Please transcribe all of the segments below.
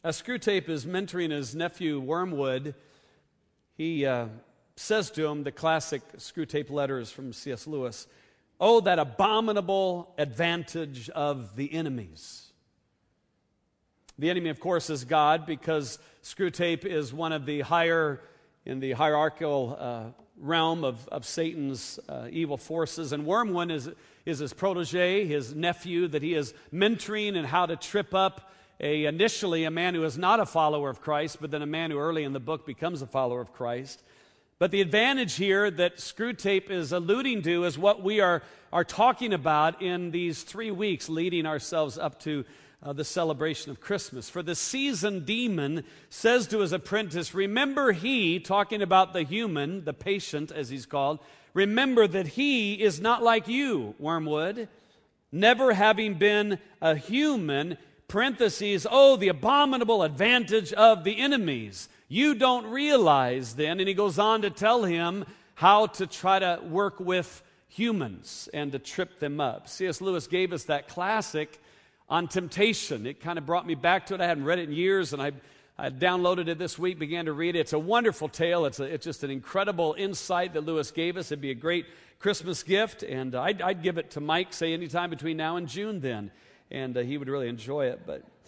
Screwtape is mentoring his nephew Wormwood. He says to him the classic Screwtape letters from C.S. Lewis, "Oh, that abominable advantage of the enemies." The enemy, of course, is God, because Screwtape is one of the higher in the hierarchical realm of Satan's evil forces. And Wormwood is his protege, his nephew that he is mentoring in how to trip up initially a man who is not a follower of Christ, but then a man who early in the book becomes a follower of Christ. But the advantage here that Screwtape is alluding to is what we are talking about in these 3 weeks leading ourselves up to the celebration of Christmas. For the seasoned demon says to his apprentice, "Remember he," talking about the human, the patient as he's called, "remember that he is not like you, Wormwood, never having been a human," parentheses, "oh, the abominable advantage of the enemies. You don't realize then," and he goes on to tell him how to try to work with humans and to trip them up. C.S. Lewis gave us that classic on temptation. It kind of brought me back to it. I hadn't read it in years, and I downloaded it this week, began to read it. It's a wonderful tale. It's just an incredible insight that Lewis gave us. It'd be a great Christmas gift, and I'd give it to Mike, say, anytime between now and June then, and he would really enjoy it.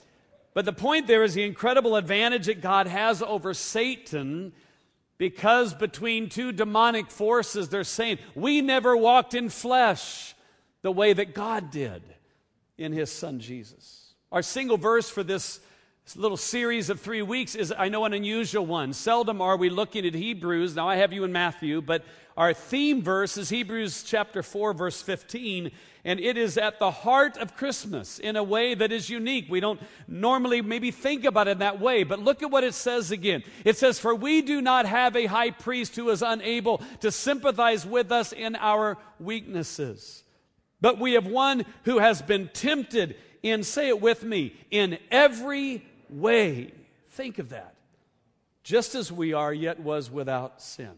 But the point there is the incredible advantage that God has over Satan, because between two demonic forces, they're saying, we never walked in flesh the way that God did in His Son Jesus. Our single verse for this little series of 3 weeks is, I know, an unusual one. Seldom are we looking at Hebrews. Now I have you in Matthew, but our theme verse is Hebrews chapter 4, verse 15, and it is at the heart of Christmas in a way that is unique. We don't normally maybe think about it in that way, but look at what it says again. It says, "For we do not have a high priest who is unable to sympathize with us in our weaknesses, but we have one who has been tempted in," say it with me, "in every way." Think of that. "Just as we are, yet was without sin."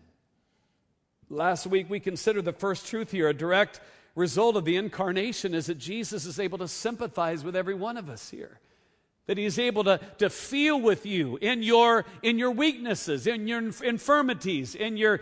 Last week we considered the first truth here. A direct result of the incarnation is that Jesus is able to sympathize with every one of us here. That He's able to feel with you in your weaknesses, in your infirmities, when you're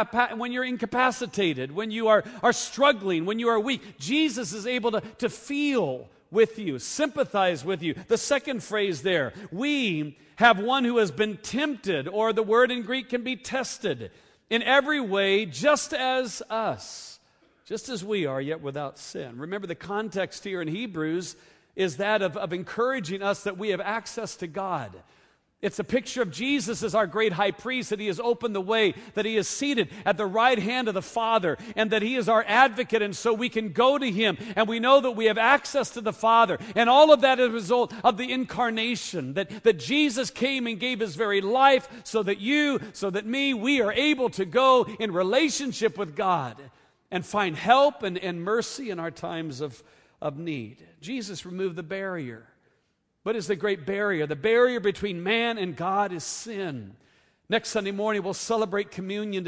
incapacitated, when you are struggling, when you are weak. Jesus is able to feel with you, sympathize with you. The second phrase there, we have one who has been tempted, or the word in Greek can be tested, in every way, just as us, just as we are, yet without sin. Remember, the context here in Hebrews is that of encouraging us that we have access to God. It's a picture of Jesus as our great high priest, that He has opened the way, that He is seated at the right hand of the Father, and that He is our advocate, and so we can go to Him, and we know that we have access to the Father. And all of that is a result of the incarnation, that Jesus came and gave His very life so that you, so that me, we are able to go in relationship with God and find help and mercy in our times of need. Jesus removed the barrier. What is the great barrier? The barrier between man and God is sin. Next Sunday morning, we'll celebrate communion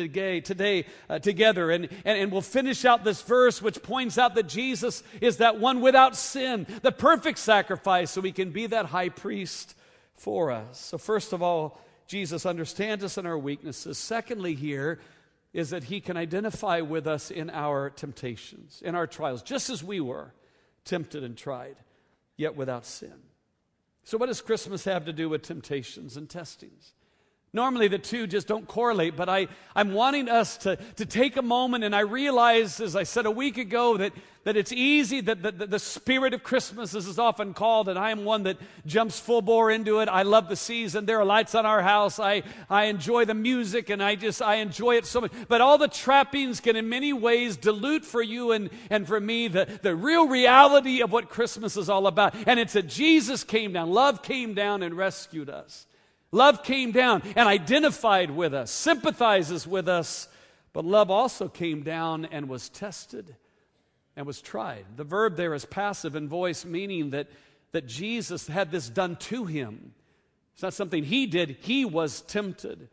together, and we'll finish out this verse which points out that Jesus is that one without sin, the perfect sacrifice, so He can be that high priest for us. So first of all, Jesus understands us in our weaknesses. Secondly here is that He can identify with us in our temptations, in our trials, just as we were tempted and tried, yet without sin. So what does Christmas have to do with temptations and testings? Normally the two just don't correlate, but I'm wanting us to take a moment, and I realize, as I said a week ago, that it's easy, that the spirit of Christmas, as is often called, and I am one that jumps full bore into it. I love the season. There are lights on our house. I enjoy the music, and I enjoy it so much. But all the trappings can in many ways dilute for you and for me the real reality of what Christmas is all about. And it's that Jesus came down. Love came down and rescued us. Love came down and identified with us, sympathizes with us, but love also came down and was tested and was tried. The verb there is passive in voice, meaning that Jesus had this done to Him. It's not something He did. He was tempted.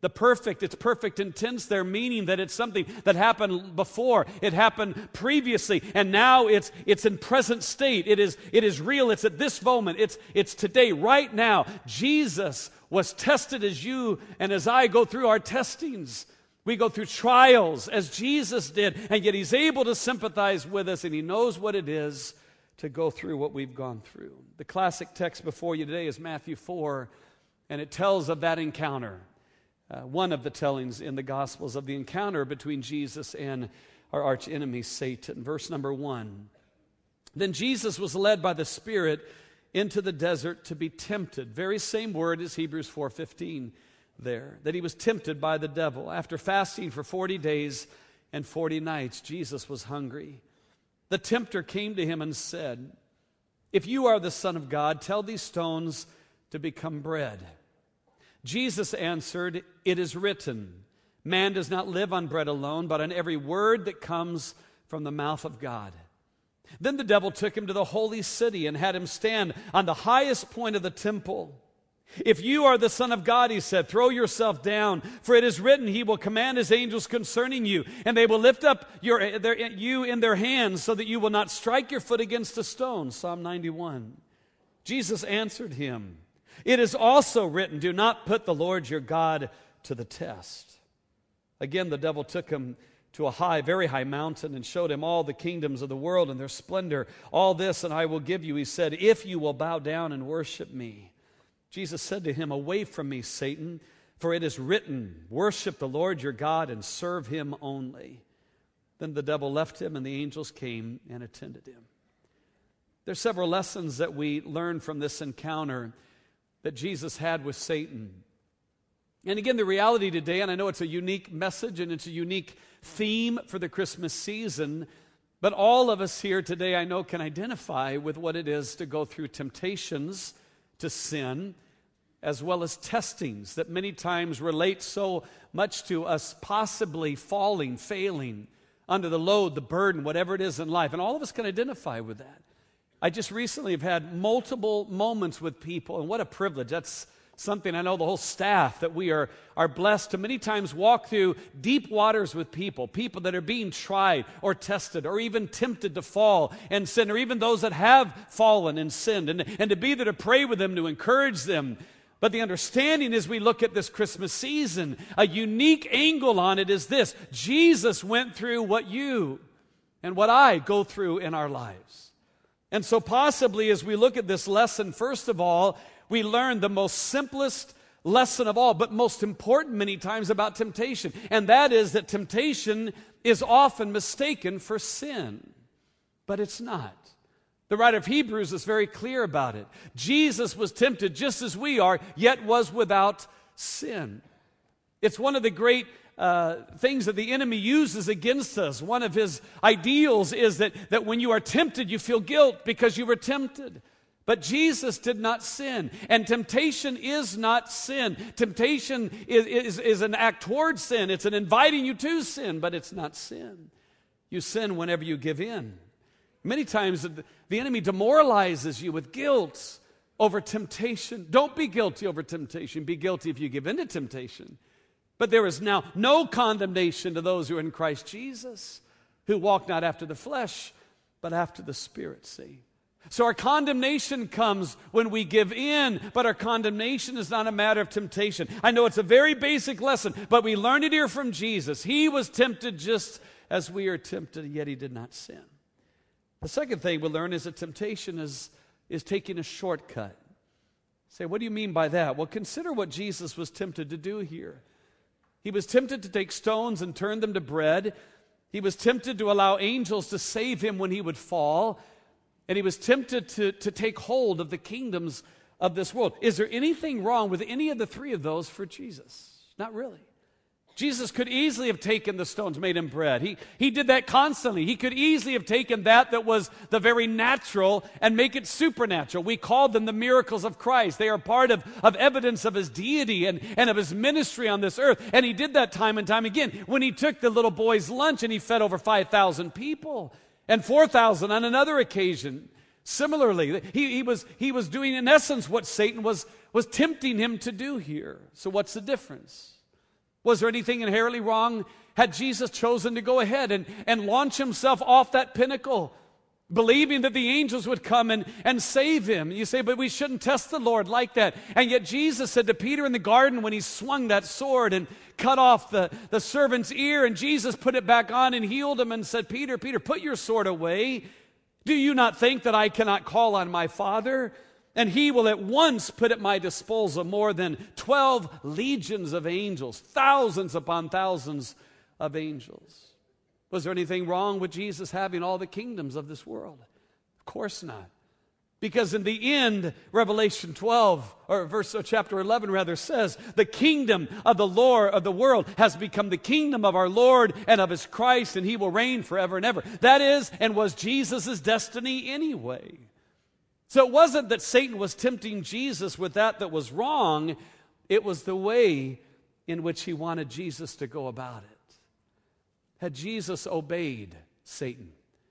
The perfect, it's perfect intense there, meaning that it's something that happened before, it happened previously, and now it's in present state. It is real, it's at this moment, it's today, right now. Jesus was tested as you and as I go through our testings. We go through trials as Jesus did, and yet He's able to sympathize with us, and He knows what it is to go through what we've gone through. The classic text before you today is Matthew 4, and it tells of that encounter. One of the tellings in the Gospels of the encounter between Jesus and our arch enemy, Satan. Verse number 1. Then Jesus was led by the Spirit into the desert to be tempted. Very same word as Hebrews 4:15 there. That He was tempted by the devil. After fasting for 40 days and 40 nights, Jesus was hungry. The tempter came to Him and said, "If you are the Son of God, tell these stones to become bread." Jesus answered, "It is written, man does not live on bread alone, but on every word that comes from the mouth of God." Then the devil took Him to the holy city and had Him stand on the highest point of the temple. "If you are the Son of God," He said, "throw yourself down, for it is written, He will command His angels concerning you, and they will lift up you in their hands so that you will not strike your foot against a stone." Psalm 91. Jesus answered him, "It is also written, do not put the Lord your God to the test." Again, the devil took Him to a very high mountain and showed Him all the kingdoms of the world and their splendor. "All this and I will give you," He said, "if you will bow down and worship me." Jesus said to him, "Away from me, Satan, for it is written, worship the Lord your God and serve Him only." Then the devil left him, and the angels came and attended him. There's several lessons that we learn from this encounter that Jesus had with Satan. And again, the reality today, and I know it's a unique message and it's a unique theme for the Christmas season, but all of us here today, I know, can identify with what it is to go through temptations to sin, as well as testings that many times relate so much to us possibly falling, failing under the load, the burden, whatever it is in life. And all of us can identify with that. I just recently have had multiple moments with people, and what a privilege. That's something I know the whole staff that we are blessed to many times walk through deep waters with people that are being tried or tested or even tempted to fall and sin, or even those that have fallen and sinned, and to be there to pray with them, to encourage them. But the understanding as we look at this Christmas season, a unique angle on it is this: Jesus went through what you and what I go through in our lives. And so possibly as we look at this lesson, first of all, we learn the most simplest lesson of all, but most important many times about temptation. And that is that temptation is often mistaken for sin. But it's not. The writer of Hebrews is very clear about it. Jesus was tempted just as we are, yet was without sin. It's one of the great things that the enemy uses against us. One of his ideals is that when you are tempted, you feel guilt because you were tempted. But Jesus did not sin. And temptation is not sin. Temptation is an act towards sin. It's an inviting you to sin, but it's not sin. You sin whenever you give in. Many times the enemy demoralizes you with guilt over temptation. Don't be guilty over temptation. Be guilty if you give in to temptation. But there is now no condemnation to those who are in Christ Jesus, who walk not after the flesh, but after the Spirit, see? So our condemnation comes when we give in, but our condemnation is not a matter of temptation. I know it's a very basic lesson, but we learn it here from Jesus. He was tempted just as we are tempted, yet He did not sin. The second thing we learn is that temptation is taking a shortcut. Say, what do you mean by that? Well, consider what Jesus was tempted to do here. He was tempted to take stones and turn them to bread. He was tempted to allow angels to save him when he would fall. And he was tempted to take hold of the kingdoms of this world. Is there anything wrong with any of the three of those for Jesus? Not really. Jesus could easily have taken the stones, made them bread. He did that constantly. He could easily have taken that was the very natural and make it supernatural. We call them the miracles of Christ. They are part of evidence of His deity and of His ministry on this earth. And He did that time and time again. When He took the little boy's lunch and He fed over 5,000 people and 4,000 on another occasion. Similarly, he was doing in essence what Satan was tempting Him to do here. So what's the difference? Was there anything inherently wrong? Had Jesus chosen to go ahead and launch himself off that pinnacle, believing that the angels would come and save him? You say, but we shouldn't test the Lord like that. And yet Jesus said to Peter in the garden when he swung that sword and cut off the servant's ear, and Jesus put it back on and healed him and said, Peter, Peter, put your sword away. Do you not think that I cannot call on my Father, and he will at once put at my disposal more than 12 legions of angels, thousands upon thousands of angels? Was there anything wrong with Jesus having all the kingdoms of this world? Of course not. Because in the end, Revelation 12, or chapter 11 rather, says, the kingdom of the Lord of the world has become the kingdom of our Lord and of his Christ, and he will reign forever and ever. That is, and was Jesus' destiny anyway. So it wasn't that Satan was tempting Jesus with that was wrong. It was the way in which he wanted Jesus to go about it. Had Jesus obeyed Satan?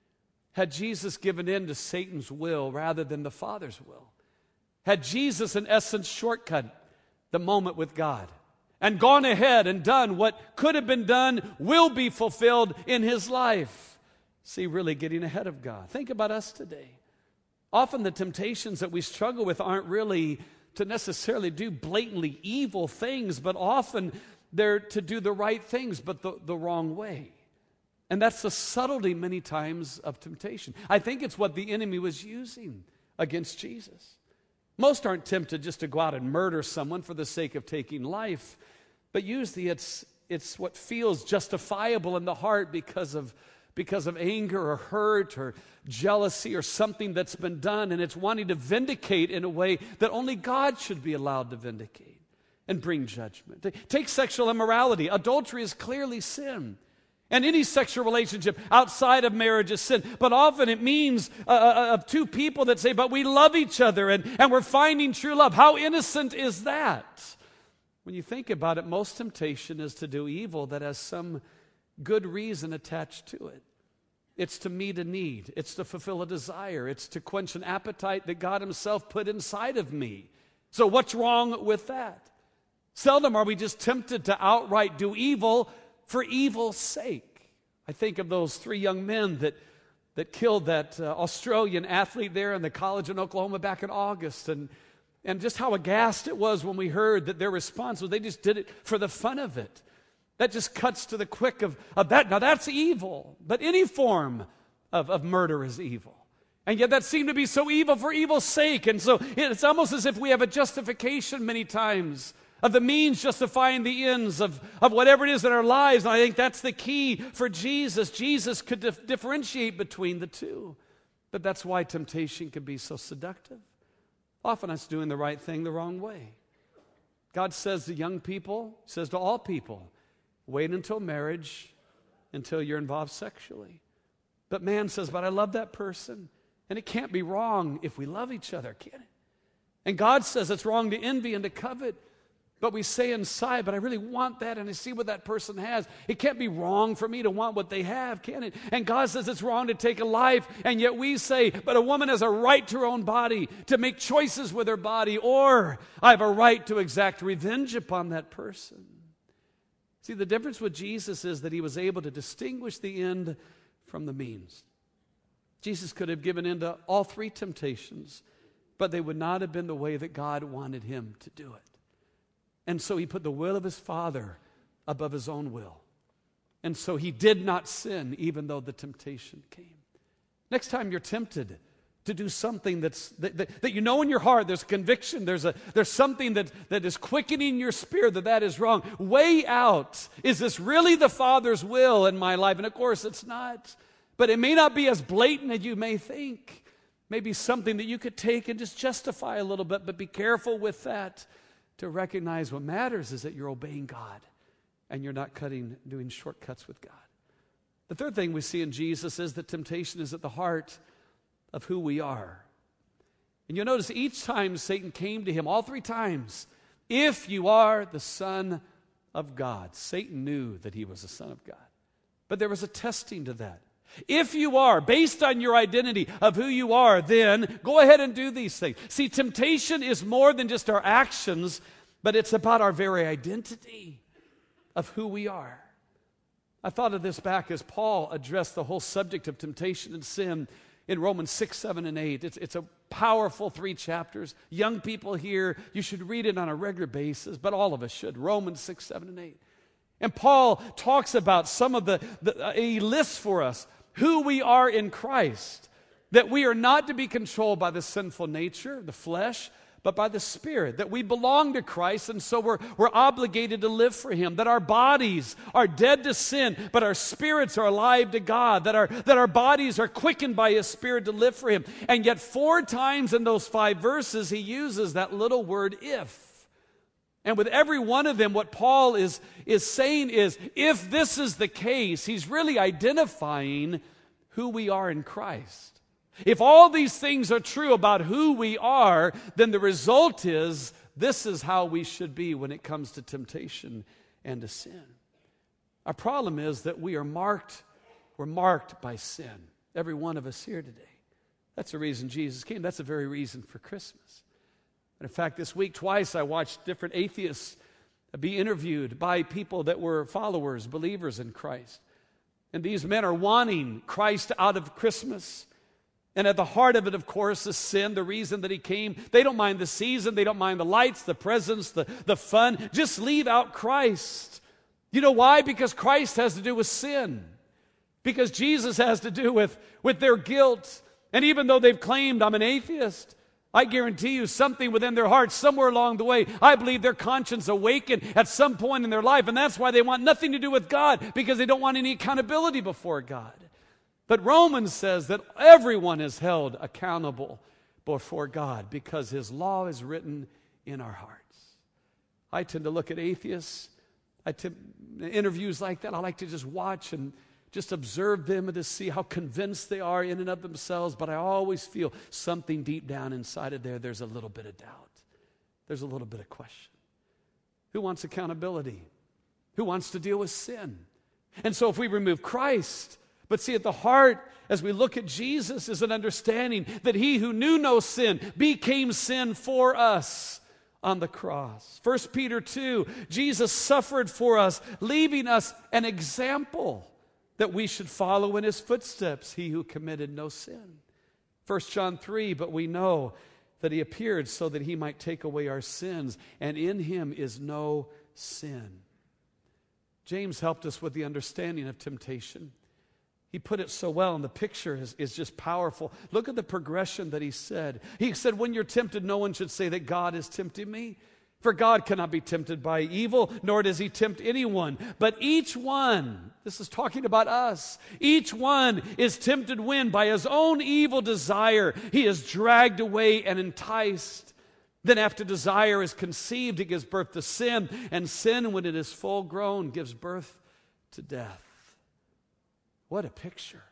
Had Jesus given in to Satan's will rather than the Father's will? Had Jesus, in essence, shortcut the moment with God and gone ahead and done what could have been done, will be fulfilled in his life? See, really getting ahead of God. Think about us today. Often the temptations that we struggle with aren't really to necessarily do blatantly evil things, but often they're to do the right things, but the wrong way. And that's the subtlety many times of temptation. I think it's what the enemy was using against Jesus. Most aren't tempted just to go out and murder someone for the sake of taking life, but usually it's what feels justifiable in the heart because of anger or hurt or jealousy or something that's been done, and it's wanting to vindicate in a way that only God should be allowed to vindicate and bring judgment. Take sexual immorality. Adultery is clearly sin. And any sexual relationship outside of marriage is sin. But often it means of two people that say, but we love each other and we're finding true love. How innocent is that? When you think about it, most temptation is to do evil that has some good reason attached to it. It's to meet a need. It's to fulfill a desire. It's to quench an appetite that God himself put inside of me. So what's wrong with that? Seldom are we just tempted to outright do evil for evil's sake. I think of those 3 young men that killed that Australian athlete there in the college in Oklahoma back in August, and just how aghast it was when we heard that their response was they just did it for the fun of it. That just cuts to the quick of that. Now that's evil, but any form of murder is evil. And yet that seemed to be so evil for evil's sake. And so it's almost as if we have a justification many times of the means justifying the ends of whatever it is in our lives. And I think that's the key for Jesus. Jesus could differentiate between the two. But that's why temptation can be so seductive. Often it's doing the right thing the wrong way. God says to young people, says to all people, wait until marriage, until you're involved sexually. But man says, but I love that person. And it can't be wrong if we love each other, can it? And God says it's wrong to envy and to covet. But we say inside, but I really want that, and I see what that person has. It can't be wrong for me to want what they have, can it? And God says it's wrong to take a life, and yet we say, but a woman has a right to her own body, to make choices with her body, or I have a right to exact revenge upon that person. See, the difference with Jesus is that he was able to distinguish the end from the means. Jesus could have given in to all 3 temptations, but they would not have been the way that God wanted him to do it. And so he put the will of his Father above his own will. And so he did not sin even though the temptation came. Next time you're tempted to do something that you know in your heart, there's conviction, there's something that is quickening your spirit that is wrong. Weigh out, is this really the Father's will in my life? And of course it's not. But it may not be as blatant as you may think. Maybe something that you could take and just justify a little bit, but be careful with that. To recognize what matters is that you're obeying God and you're not doing shortcuts with God. The third thing we see in Jesus is that temptation is at the heart of who we are. And you'll notice each time Satan came to him, all 3 times, if you are the Son of God. Satan knew that he was the Son of God. But there was a testing to that. If you are, based on your identity of who you are, then go ahead and do these things. See, temptation is more than just our actions, but it's about our very identity. of who we are. I thought of this back as Paul addressed the whole subject of temptation and sin in Romans 6, 7, and 8. It's a powerful 3 chapters. Young people here, you should read it on a regular basis, but all of us should. Romans 6, 7, and 8. And Paul talks about some of he lists for us who we are in Christ, that we are not to be controlled by the sinful nature, the flesh, but by the Spirit, that we belong to Christ, and so we're obligated to live for Him, that our bodies are dead to sin, but our spirits are alive to God, that our bodies are quickened by His Spirit to live for Him. And yet 4 times in those 5 verses, he uses that little word, if. And with every one of them, what Paul is saying is, if this is the case, he's really identifying who we are in Christ. If all these things are true about who we are, then the result is this is how we should be when it comes to temptation and to sin. Our problem is that we're marked by sin. Every one of us here today. That's the reason Jesus came. That's the very reason for Christmas. And in fact, this week twice I watched different atheists be interviewed by people that were followers, believers in Christ. And these men are wanting Christ out of Christmas. And at the heart of it, of course, is sin, the reason that He came. They don't mind the season. They don't mind the lights, the presents, the fun. Just leave out Christ. You know why? Because Christ has to do with sin. Because Jesus has to do with their guilt. And even though they've claimed, I'm an atheist, I guarantee you something within their heart, somewhere along the way, I believe their conscience awakened at some point in their life. And that's why they want nothing to do with God, because they don't want any accountability before God. But Romans says that everyone is held accountable before God because His law is written in our hearts. I tend to look at atheists, interviews like that, I like to just watch and just observe them and to see how convinced they are in and of themselves, but I always feel something deep down inside of there's a little bit of doubt. There's a little bit of question. Who wants accountability? Who wants to deal with sin? And so if we remove Christ, but see, at the heart, as we look at Jesus, is an understanding that He who knew no sin became sin for us on the cross. 1 Peter 2, Jesus suffered for us, leaving us an example that we should follow in His footsteps, He who committed no sin. 1 John 3, but we know that He appeared so that He might take away our sins, and in Him is no sin. James helped us with the understanding of temptation. He put it so well, and the picture is just powerful. Look at the progression that he said. He said, when you're tempted, no one should say that God is tempting me. For God cannot be tempted by evil, nor does He tempt anyone. But each one, this is talking about us, each one is tempted when by his own evil desire he is dragged away and enticed. Then after desire is conceived, it gives birth to sin. And sin, when it is full grown, gives birth to death. What a picture.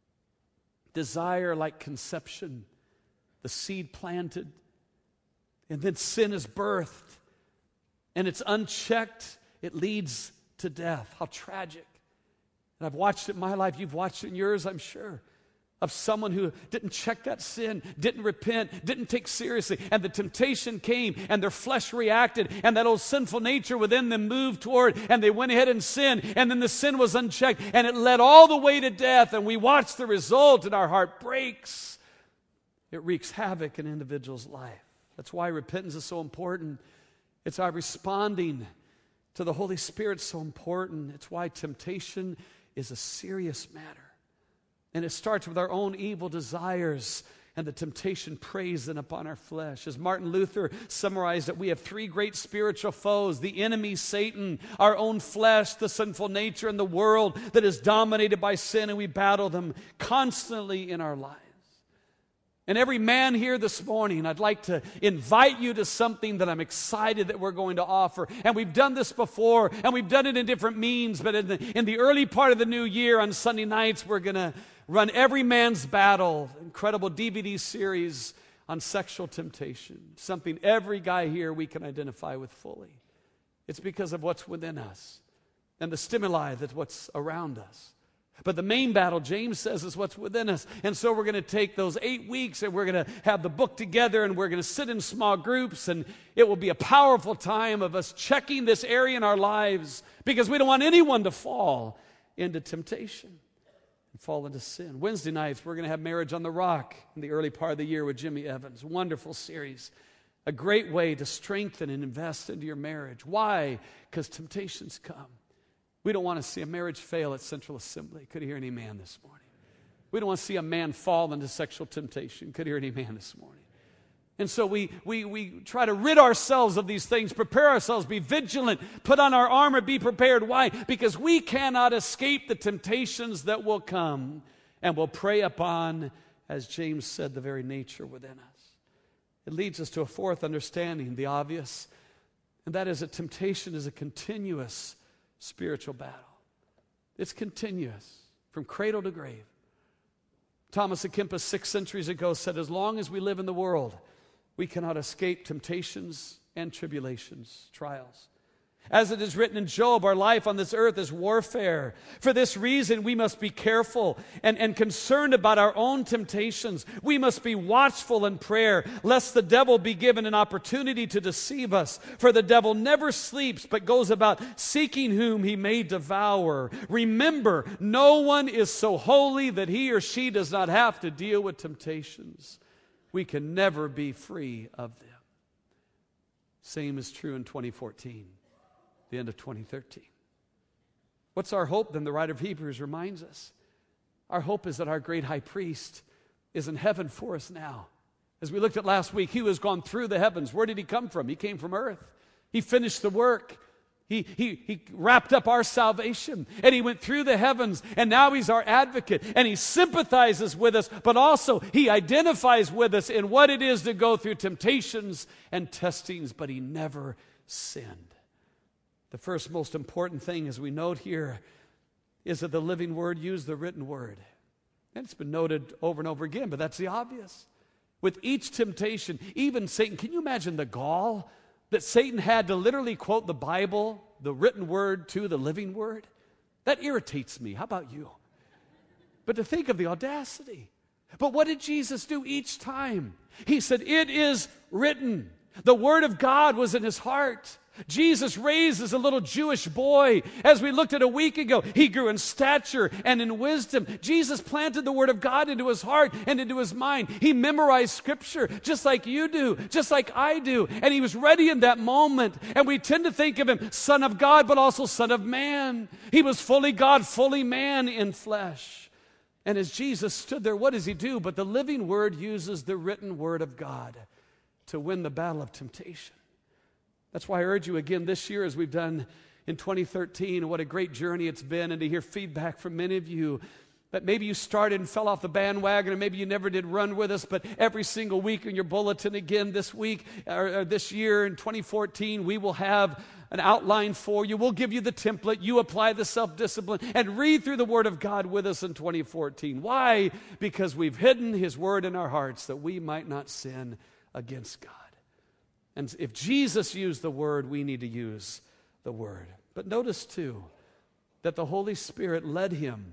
Desire like conception, the seed planted, and then sin is birthed, and it's unchecked, it leads to death. How tragic. And I've watched it in my life, you've watched it in yours, I'm sure, of someone who didn't check that sin, didn't repent, didn't take seriously, and the temptation came, and their flesh reacted, and that old sinful nature within them moved toward, and they went ahead and sinned, and then the sin was unchecked, and it led all the way to death, and we watch the result, and our heart breaks. It wreaks havoc in an individual's life. That's why repentance is so important. It's our responding to the Holy Spirit so important. It's why temptation is a serious matter. And it starts with our own evil desires, and the temptation preys then upon our flesh. As Martin Luther summarized it, we have 3 great spiritual foes: the enemy, Satan, our own flesh, the sinful nature, and the world that is dominated by sin, and we battle them constantly in our lives. And every man here this morning, I'd like to invite you to something that I'm excited that we're going to offer. And we've done this before, and we've done it in different means, but in the early part of the new year on Sunday nights, we're going to run Every Man's Battle, incredible DVD series on sexual temptation, something every guy here we can identify with fully. It's because of what's within us and the stimuli that's what's around us. But the main battle, James says, is what's within us. And so we're going to take those 8 weeks and we're going to have the book together and we're going to sit in small groups, and it will be a powerful time of us checking this area in our lives, because we don't want anyone to fall into temptation and fall into sin. Wednesday nights, we're going to have Marriage on the Rock in the early part of the year with Jimmy Evans. Wonderful series. A great way to strengthen and invest into your marriage. Why? Because temptations come. We don't want to see a marriage fail at Central Assembly. Could you hear any man this morning? We don't want to see a man fall into sexual temptation. Could you hear any man this morning? And so we try to rid ourselves of these things, prepare ourselves, be vigilant, put on our armor, be prepared. Why? Because we cannot escape the temptations that will come, and will prey upon, as James said, the very nature within us. It leads us to a fourth understanding, the obvious, and that is that temptation is a continuous spiritual battle. It's continuous from cradle to grave. Thomas à Kempis 6 centuries ago said, as long as we live in the world, we cannot escape temptations and tribulations, trials. As it is written in Job, our life on this earth is warfare. For this reason, we must be careful and concerned about our own temptations. We must be watchful in prayer, lest the devil be given an opportunity to deceive us. For the devil never sleeps, but goes about seeking whom he may devour. Remember, no one is so holy that he or she does not have to deal with temptations. We can never be free of them. Same is true in 2014. The end of 2013. What's our hope then? The writer of Hebrews reminds us. Our hope is that our great high priest is in heaven for us now. As we looked at last week, he was gone through the heavens. Where did he come from? He came from earth. He finished the work. He wrapped up our salvation, and he went through the heavens, and now he's our advocate, and he sympathizes with us, but also he identifies with us in what it is to go through temptations and testings, but he never sinned. The first most important thing, as we note here, is that the living word used the written word. And it's been noted over and over again, but that's the obvious. With each temptation, even Satan, can you imagine the gall that Satan had to literally quote the Bible, the written word, to the living word? That irritates me. How about you? But to think of the audacity. But what did Jesus do each time? He said, it is written. The word of God was in his heart. Jesus raised as a little Jewish boy. As we looked at a week ago, he grew in stature and in wisdom. Jesus planted the word of God into his heart and into his mind. He memorized scripture just like you do, just like I do. And he was ready in that moment. And we tend to think of him Son of God, but also Son of Man. He was fully God, fully man in flesh. And as Jesus stood there, what does he do? But the living word uses the written word of God to win the battle of temptation. That's why I urge you again this year, as we've done in 2013, and what a great journey it's been, and to hear feedback from many of you, that maybe you started and fell off the bandwagon, and maybe you never did run with us, but every single week in your bulletin again this week, or this year in 2014, we will have an outline for you. We'll give you the template. You apply the self-discipline and read through the Word of God with us in 2014. Why? Because we've hidden His Word in our hearts that we might not sin against God. And if Jesus used the Word, we need to use the Word. But notice, too, that the Holy Spirit led him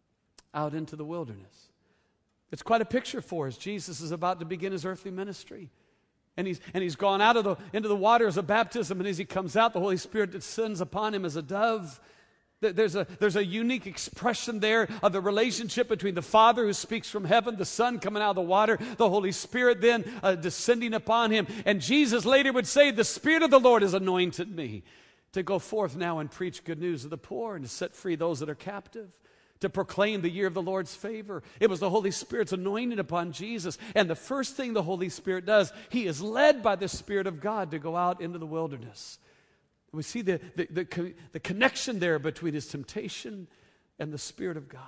out into the wilderness. It's quite a picture for us. Jesus is about to begin his earthly ministry. And he's gone out into the waters of baptism, and as he comes out, the Holy Spirit descends upon him as a dove. There's a unique expression there of the relationship between the Father who speaks from heaven, the Son coming out of the water, the Holy Spirit then descending upon him. And Jesus later would say, the Spirit of the Lord has anointed me to go forth now and preach good news to the poor and to set free those that are captive, to proclaim the year of the Lord's favor. It was the Holy Spirit's anointing upon Jesus. And the first thing the Holy Spirit does, he is led by the Spirit of God to go out into the wilderness. We see the connection there between his temptation and the Spirit of God.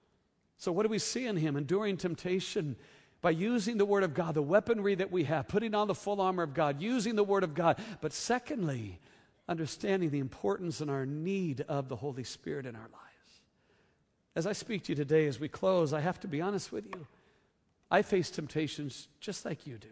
So what do we see in him? Enduring temptation by using the Word of God, the weaponry that we have, putting on the full armor of God, using the Word of God. But secondly, understanding the importance and our need of the Holy Spirit in our lives. As I speak to you today, as we close, I have to be honest with you. I face temptations just like you do.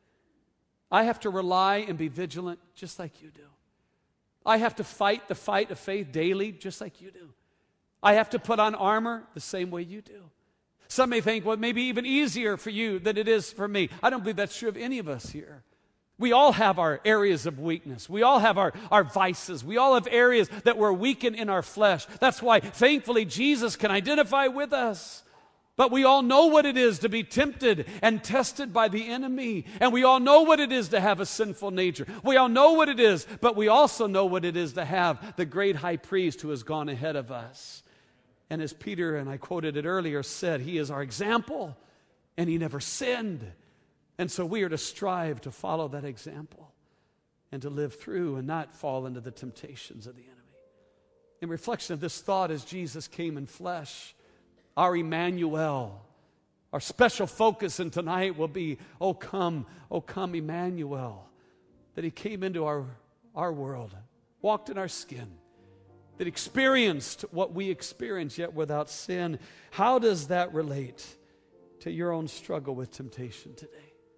I have to rely and be vigilant just like you do. I have to fight the fight of faith daily, just like you do. I have to put on armor the same way you do. Some may think, well, it may be even easier for you than it is for me. I don't believe that's true of any of us here. We all have our areas of weakness. We all have our vices. We all have areas that we're weakened in our flesh. That's why, thankfully, Jesus can identify with us. But we all know what it is to be tempted and tested by the enemy. And we all know what it is to have a sinful nature. We all know what it is, but we also know what it is to have the great high priest who has gone ahead of us. And as Peter, and I quoted it earlier, said, he is our example, and he never sinned. And so we are to strive to follow that example and to live through and not fall into the temptations of the enemy. In reflection of this thought, as Jesus came in flesh, our Emmanuel, our special focus in tonight will be, oh come, Emmanuel, that he came into our world, walked in our skin, that experienced what we experience yet without sin. How does that relate to your own struggle with temptation today?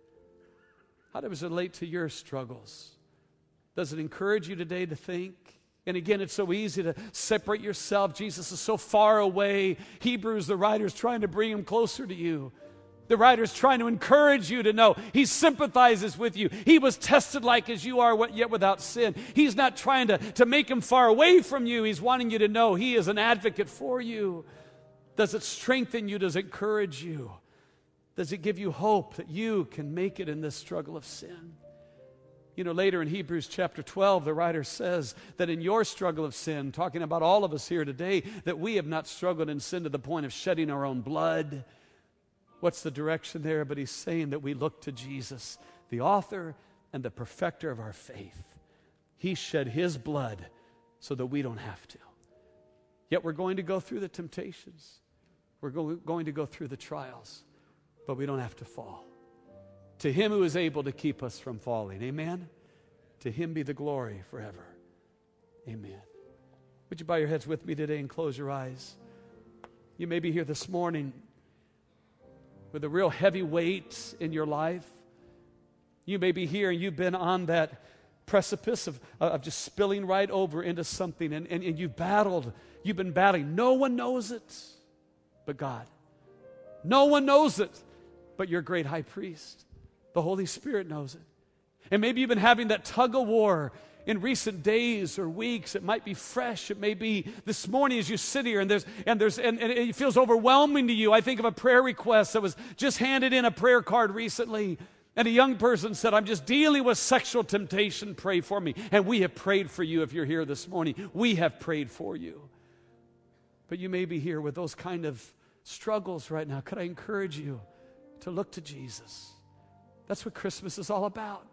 How does it relate to your struggles? Does it encourage you today to think? And again, it's so easy to separate yourself. Jesus is so far away. Hebrews, the writer's trying to bring him closer to you. The writer's trying to encourage you to know he sympathizes with you. He was tested like as you are, yet without sin. He's not trying to make him far away from you. He's wanting you to know he is an advocate for you. Does it strengthen you? Does it encourage you? Does it give you hope that you can make it in this struggle of sin? You know, later in Hebrews chapter 12, the writer says that in your struggle of sin, talking about all of us here today, that we have not struggled in sin to the point of shedding our own blood. What's the direction there? But he's saying that we look to Jesus, the author and the perfecter of our faith. He shed his blood so that we don't have to. Yet we're going to go through the temptations. We're going to go through the trials. But we don't have to fall. To him who is able to keep us from falling. Amen? To him be the glory forever. Amen. Would you bow your heads with me today and close your eyes? You may be here this morning with a real heavy weight in your life. You may be here and you've been on that precipice of just spilling right over into something, and you've been battling. No one knows it but God. No one knows it but your great high priest. The Holy Spirit knows it. And maybe you've been having that tug of war in recent days or weeks. It might be fresh. It may be this morning as you sit here and it feels overwhelming to you. I think of a prayer request that was just handed in, a prayer card recently. And a young person said, I'm just dealing with sexual temptation. Pray for me. And we have prayed for you if you're here this morning. We have prayed for you. But you may be here with those kind of struggles right now. Could I encourage you to look to Jesus? That's what Christmas is all about.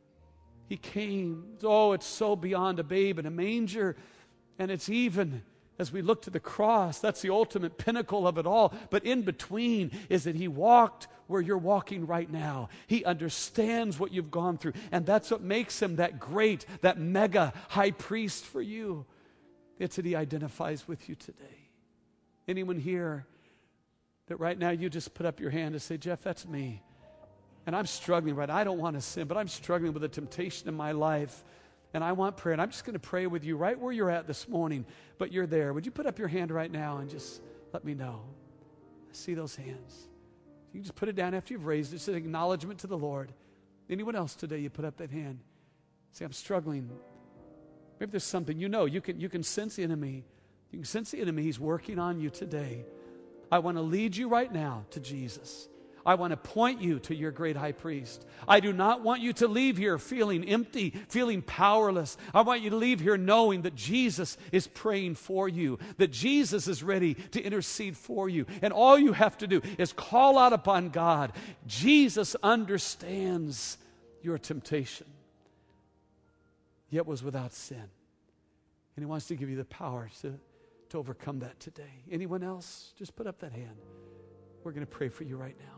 He came. Oh, it's so beyond a babe in a manger. And it's even, as we look to the cross, that's the ultimate pinnacle of it all. But in between is that he walked where you're walking right now. He understands what you've gone through. And that's what makes him that great, that mega high priest for you. It's that he identifies with you today. Anyone here that right now you just put up your hand and say, Jeff, that's me. And I'm struggling, right? I don't want to sin, but I'm struggling with a temptation in my life. And I want prayer. And I'm just going to pray with you right where you're at this morning. But you're there. Would you put up your hand right now and just let me know? I see those hands. You can just put it down after you've raised it. It's an acknowledgement to the Lord. Anyone else today, you put up that hand. Say, I'm struggling. Maybe there's something. You can sense the enemy. You can sense the enemy. He's working on you today. I want to lead you right now to Jesus. I want to point you to your great high priest. I do not want you to leave here feeling empty, feeling powerless. I want you to leave here knowing that Jesus is praying for you, that Jesus is ready to intercede for you. And all you have to do is call out upon God. Jesus understands your temptation, yet was without sin. And he wants to give you the power to overcome that today. Anyone else? Just put up that hand. We're going to pray for you right now.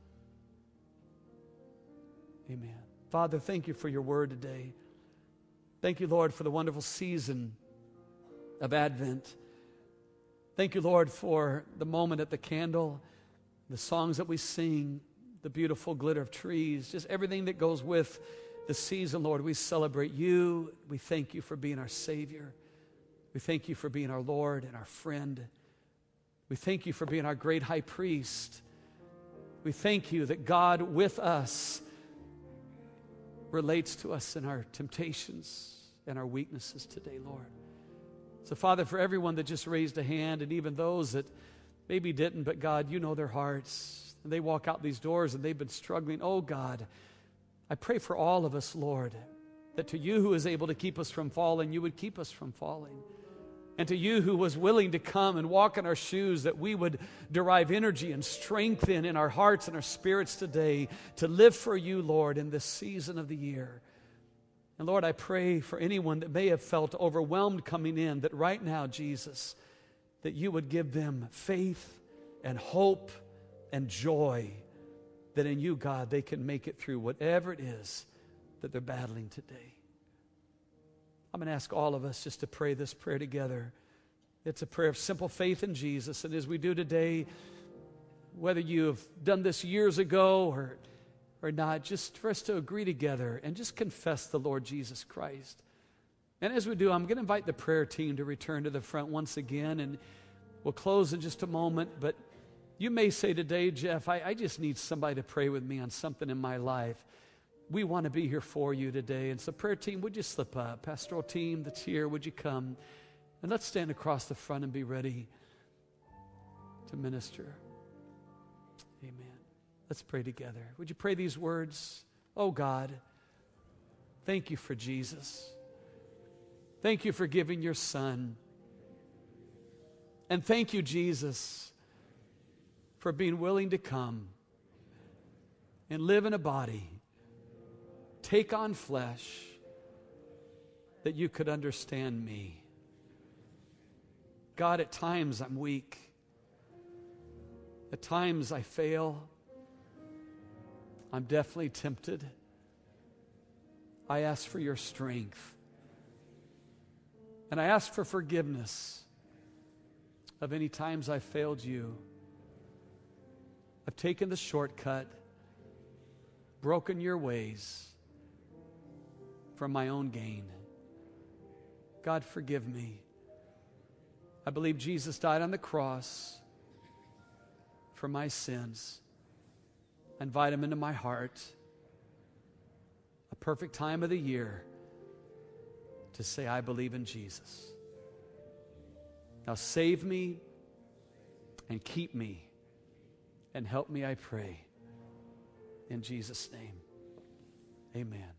Amen. Father, thank you for your word today. Thank you, Lord, for the wonderful season of Advent. Thank you, Lord, for the moment at the candle, the songs that we sing, the beautiful glitter of trees, just everything that goes with the season, Lord. We celebrate you. We thank you for being our Savior. We thank you for being our Lord and our friend. We thank you for being our great high priest. We thank you that God with us relates to us in our temptations and our weaknesses today, Lord. So, Father, for everyone that just raised a hand, and even those that maybe didn't, but God, you know their hearts. And they walk out these doors and they've been struggling. Oh, God, I pray for all of us, Lord, that to you who is able to keep us from falling, you would keep us from falling. And to you who was willing to come and walk in our shoes, that we would derive energy and strength in our hearts and our spirits today to live for you, Lord, in this season of the year. And Lord, I pray for anyone that may have felt overwhelmed coming in, that right now, Jesus, that you would give them faith and hope and joy, that in you, God, they can make it through whatever it is that they're battling today. I'm going to ask all of us just to pray this prayer together. It's a prayer of simple faith in Jesus. And as we do today, whether you have done this years ago or not, just for us to agree together and just confess the Lord Jesus Christ. And as we do, I'm going to invite the prayer team to return to the front once again, and we'll close in just a moment. But you may say today, Jeff, I just need somebody to pray with me on something in my life. We want to be here for you today. And so prayer team, would you slip up? Pastoral team that's here, would you come? And let's stand across the front and be ready to minister. Amen. Let's pray together. Would you pray these words? Oh God, thank you for Jesus. Thank you for giving your Son. And thank you, Jesus, for being willing to come and live in a body, take on flesh, that you could understand me. God, at times I'm weak. At times I fail. I'm definitely tempted. I ask for your strength. And I ask for forgiveness of any times I failed you. I've taken the shortcut, broken your ways for my own gain. God, forgive me. I believe Jesus died on the cross for my sins. I invite him into my heart. A perfect time of the year to say, I believe in Jesus. Now save me and keep me and help me, I pray. In Jesus' name, amen.